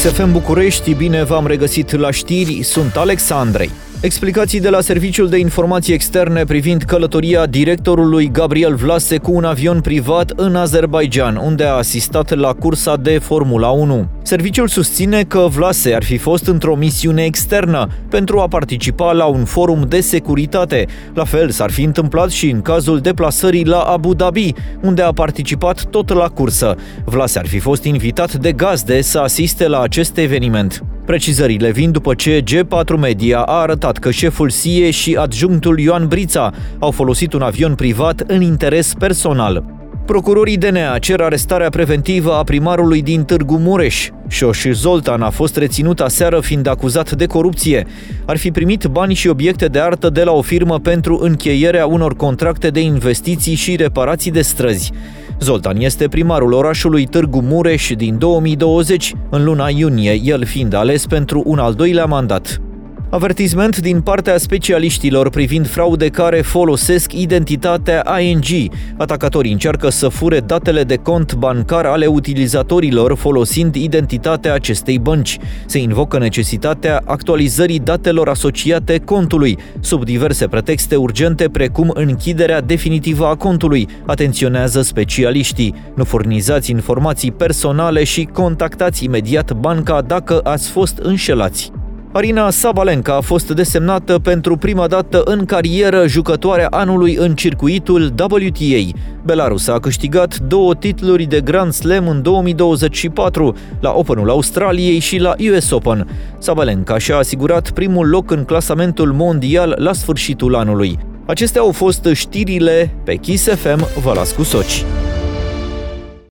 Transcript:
Kiss FM București, bine v-am regăsit la știri, sunt Alex Andrei. Explicații de la Serviciul de Informații Externe privind călătoria directorului Gabriel Vlase cu un avion privat în Azerbaidjan, unde a asistat la cursa de Formula 1. Serviciul susține că Vlase ar fi fost într-o misiune externă pentru a participa la un forum de securitate. La fel s-ar fi întâmplat și în cazul deplasării la Abu Dhabi, unde a participat tot la cursă. Vlase ar fi fost invitat de gazde să asiste la acest eveniment. Precizările vin după ce G4 Media a arătat că șeful SIE și adjunctul Ioan Brița au folosit un avion privat în interes personal. Procurorii DNA cer arestarea preventivă a primarului din Târgu Mureș. Șoș Zoltan a fost reținut aseară fiind acuzat de corupție. Ar fi primit bani și obiecte de artă de la o firmă pentru încheierea unor contracte de investiții și reparații de străzi. Zoltan este primarul orașului Târgu Mureș din 2020, în luna iunie, el fiind ales pentru un al doilea mandat. Avertisment din partea specialiștilor privind fraude care folosesc identitatea ING. Atacatorii încearcă să fure datele de cont bancar ale utilizatorilor folosind identitatea acestei bănci. Se invocă necesitatea actualizării datelor asociate contului, sub diverse pretexte urgente precum închiderea definitivă a contului, atenționează specialiștii. Nu furnizați informații personale și contactați imediat banca dacă ați fost înșelați. Aryna Sabalenka a fost desemnată pentru prima dată în carieră jucătoarea anului în circuitul WTA. Belarusa a câștigat 2 titluri de Grand Slam în 2024, la Openul Australiei și la US Open. Sabalenka și-a asigurat primul loc în clasamentul mondial la sfârșitul anului. Acestea au fost știrile pe Kiss FM, vă las cu soci.